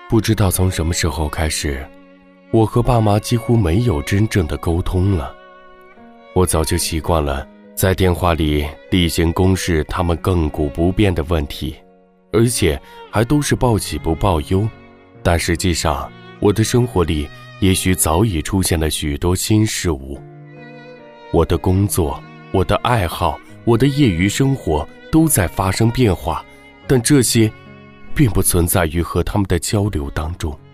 不知道从什么时候开始，我和爸妈几乎没有真正的沟通了。我早就习惯了在电话里例行公事他们亘古不变的问题，而且还都是报喜不报忧。但实际上，我的生活里也许早已出现了许多新事物。我的工作，我的爱好，我的业余生活都在发生变化，但这些并不存在于和他们的交流当中。